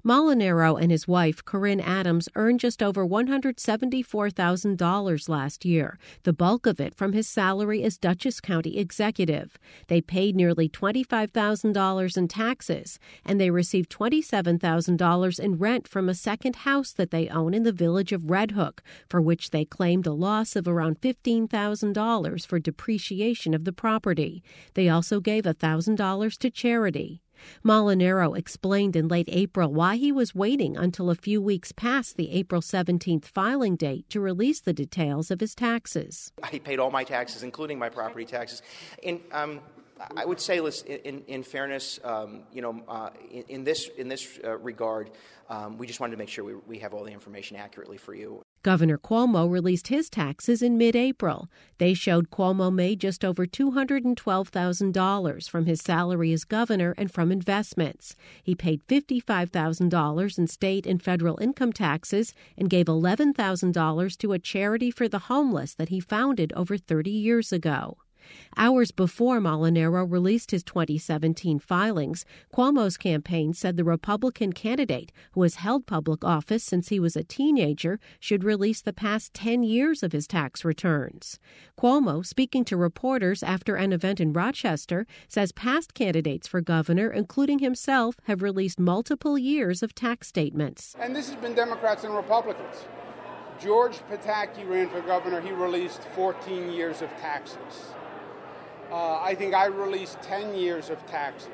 Molinaro and his wife, Corinne Adams, earned just over $174,000 last year, the bulk of it from his salary as Dutchess County executive. They paid nearly $25,000 in taxes, and they received $27,000 in rent from a second house that they own in the village of Red Hook, for which they claimed a loss of around $15,000 for depreciation of the property. They also gave $1,000 to charity. Molinaro explained in late April why he was waiting until a few weeks past the April 17th filing date to release the details of his taxes. I paid all my taxes, including my property taxes. And I would say, in fairness, in this regard, we just wanted to make sure we have all the information accurately for you. Governor Cuomo released his taxes in mid-April. They showed Cuomo made just over $212,000 from his salary as governor and from investments. He paid $55,000 in state and federal income taxes and gave $11,000 to a charity for the homeless that he founded over 30 years ago. Hours before Molinaro released his 2017 filings, Cuomo's campaign said the Republican candidate, who has held public office since he was a teenager, should release the past 10 years of his tax returns. Cuomo, speaking to reporters after an event in Rochester, says past candidates for governor, including himself, have released multiple years of tax statements. And this has been Democrats and Republicans. George Pataki ran for governor. He released 14 years of taxes. I think I released 10 years of taxes.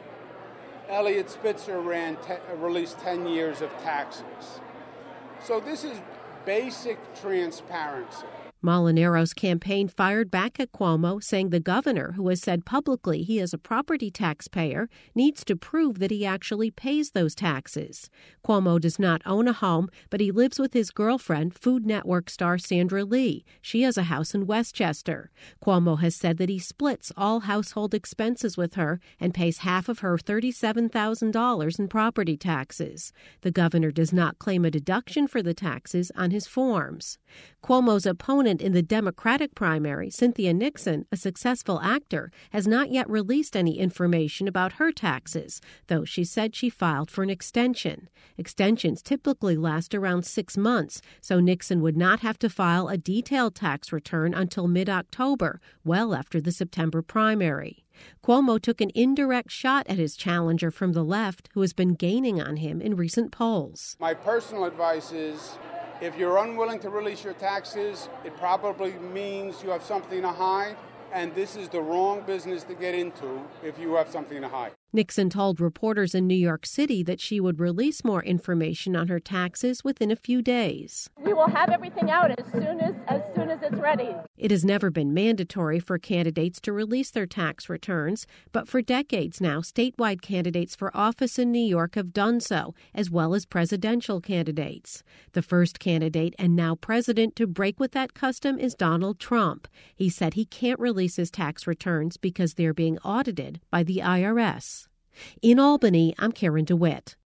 Eliot Spitzer released 10 years of taxes. So this is basic transparency. Molinaro's campaign fired back at Cuomo, saying the governor, who has said publicly he is a property taxpayer, needs to prove that he actually pays those taxes. Cuomo does not own a home, but he lives with his girlfriend, Food Network star Sandra Lee. She has a house in Westchester. Cuomo has said that he splits all household expenses with her and pays half of her $37,000 in property taxes. The governor does not claim a deduction for the taxes on his forms. Cuomo's opponent in the Democratic primary, Cynthia Nixon, a successful actor, has not yet released any information about her taxes, though she said she filed for an extension. Extensions typically last around 6 months, so Nixon would not have to file a detailed tax return until mid-October, well after the September primary. Cuomo took an indirect shot at his challenger from the left, who has been gaining on him in recent polls. My personal advice is, if you're unwilling to release your taxes, it probably means you have something to hide, and this is the wrong business to get into if you have something to hide. Nixon told reporters in New York City that she would release more information on her taxes within a few days. We will have everything out as soon as it's ready. It has never been mandatory for candidates to release their tax returns, but for decades now, statewide candidates for office in New York have done so, as well as presidential candidates. The first candidate and now president to break with that custom is Donald Trump. He said he can't release his tax returns because they're being audited by the IRS. In Albany, I'm Karen DeWitt.